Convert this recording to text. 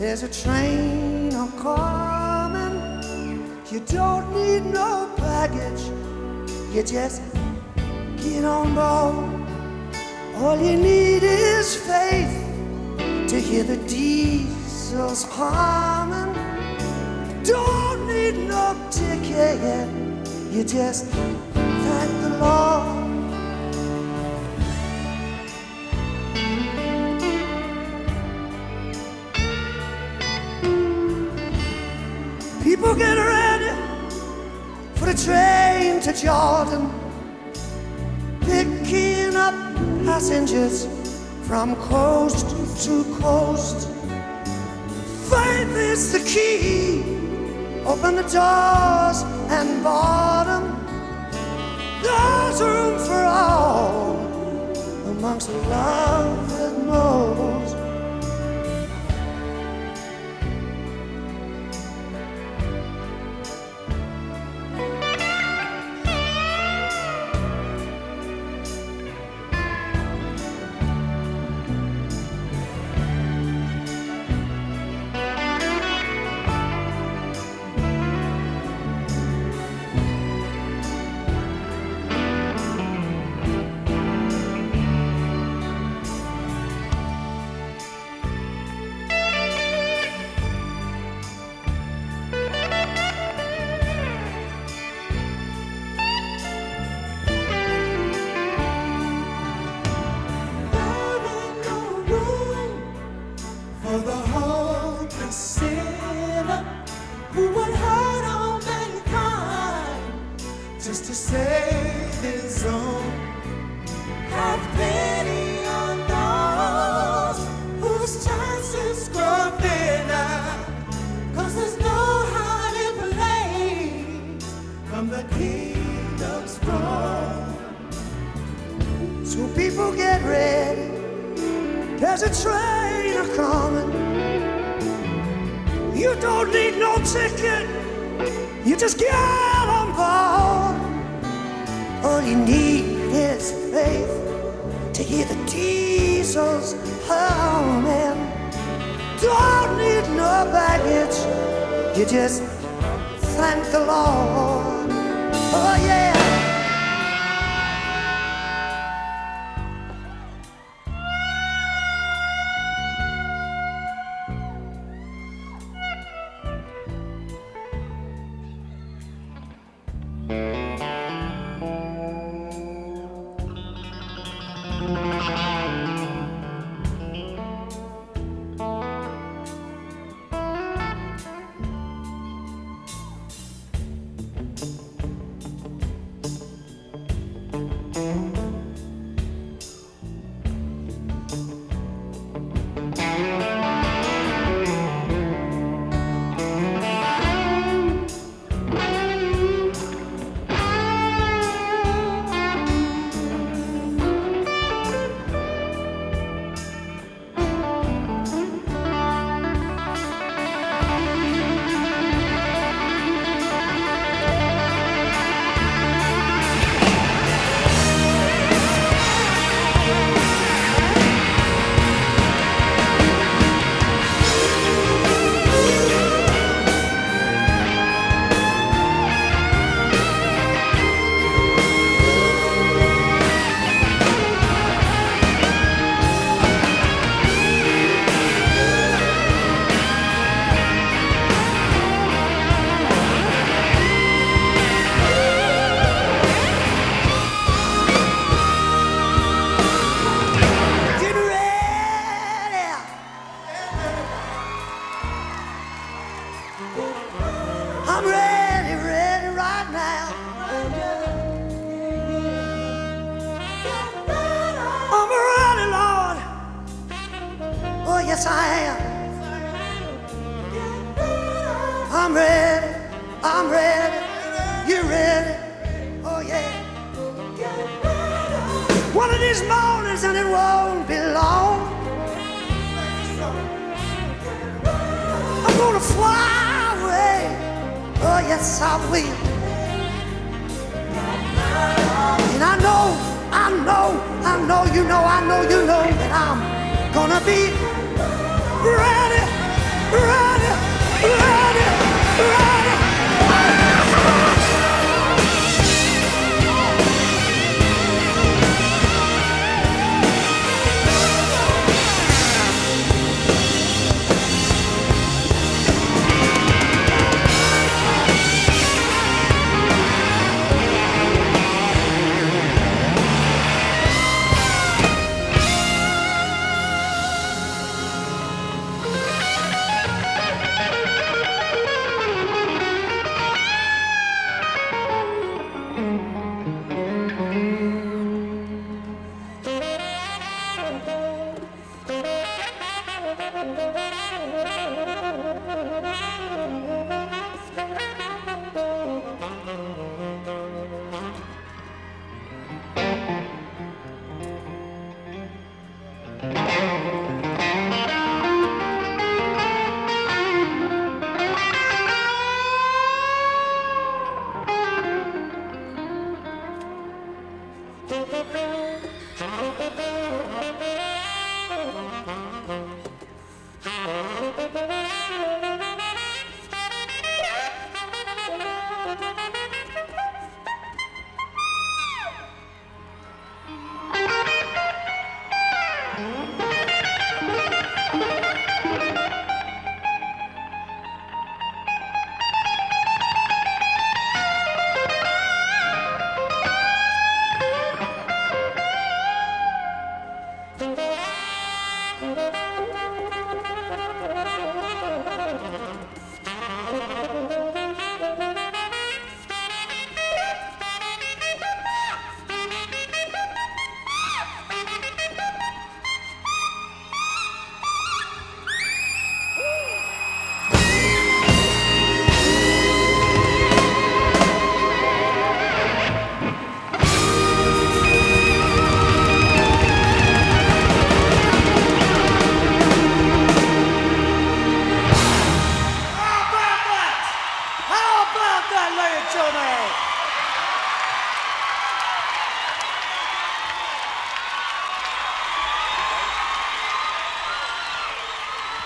There's a train a-coming. You don't need no baggage. You just get on board. All you need is faith to hear the diesels humming. Don't need no ticket. You just thank the Lord. People get ready for the train to Jordan, picking up passengers from coast to coast. Faith is the key. Open the doors and board 'em. There's room for all amongst the love that knows. Just to save his own. Have pity on those whose chances grow thinner, 'cause there's no hiding place from the kingdom's throne. So people get ready. There's a train a-coming. You don't need no ticket. You just get on board. All you need is faith to hear the diesels humming. Don't need no baggage. You just thank the Lord. Oh yeah. I'm ready, ready right now. I'm ready, Lord. Oh, yes, I am. I'm ready, I'm ready. You ready? Oh, yeah. One of these mornings and it won't be long. I'm gonna fly away. Oh, yes, I will. And I know, you know that I'm gonna be ready, Thank you.